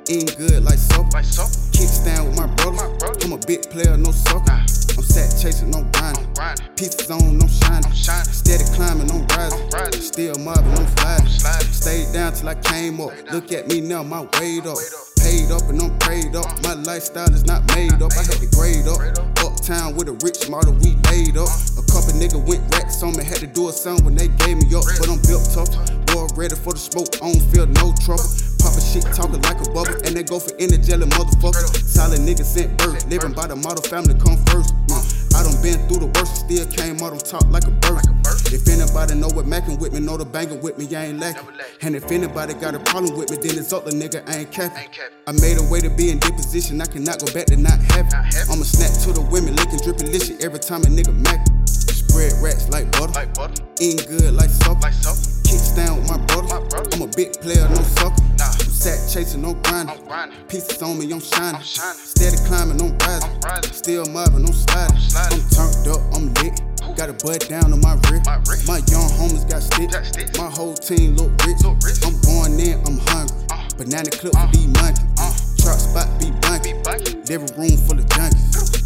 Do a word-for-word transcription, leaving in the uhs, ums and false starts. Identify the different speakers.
Speaker 1: Eating good like supper.
Speaker 2: Like supper.
Speaker 1: Kickstand with my brother.
Speaker 2: My brother.
Speaker 1: I'm a big player, no sucker.
Speaker 2: Nah.
Speaker 1: I'm sat chasing, no grinding.
Speaker 2: Grinding.
Speaker 1: Pieces on, no shining.
Speaker 2: I'm shining.
Speaker 1: Steady climbing, no rising.
Speaker 2: I'm rising.
Speaker 1: Still mobbing, no sliding.
Speaker 2: sliding.
Speaker 1: Stayed down till I came up. Look at me now, my weight up.
Speaker 2: Weight up.
Speaker 1: Paid up and I'm prayed up. My lifestyle is not made up. I had to grade up. Uptown with a rich model, we laid up. A couple nigga went racks on me, had to do a song when they gave me up. But I'm built tough, boy ready for the smoke, I don't feel no trouble. Poppin' shit talking like a bubble, and they go for any jelly motherfucker. Solid nigga sent birth, living by the model family come first. Uh, I done been through the worst, still came out on top like a bird. If anybody know what mackin' with me, know the bangin' with me, I ain't lacking. And if anybody got a problem with me, then it's up the nigga, I ain't capping. I made a way to be in this position, I cannot go back to not having. I'ma snap to the women, licking, drippin' listen every time a nigga mac. Spread rats like butter,
Speaker 2: Like butter.
Speaker 1: eating good like supper.
Speaker 2: Like supper.
Speaker 1: Kickstand with my brother.
Speaker 2: My brother.
Speaker 1: I'm a big player, no sucker.
Speaker 2: Nah.
Speaker 1: I'm sat chasing, no grinding.
Speaker 2: I'm grinding.
Speaker 1: Pieces on me, I'm shining.
Speaker 2: I'm shining.
Speaker 1: Steady climbing, I'm rising.
Speaker 2: I'm rising.
Speaker 1: Still mobbing, I'm sliding.
Speaker 2: I'm sliding.
Speaker 1: I'm turned up, I'm lit. Got a bud down on my wrist.
Speaker 2: My wrist.
Speaker 1: My young homies got stitched.
Speaker 2: Got stitched.
Speaker 1: My whole team look rich.
Speaker 2: Look rich.
Speaker 1: I'm going in, I'm hungry.
Speaker 2: Uh.
Speaker 1: Banana clip for these monkeys.
Speaker 2: Uh.
Speaker 1: Trap spot be bunky.
Speaker 2: Be bunky.
Speaker 1: Living room full of junkies.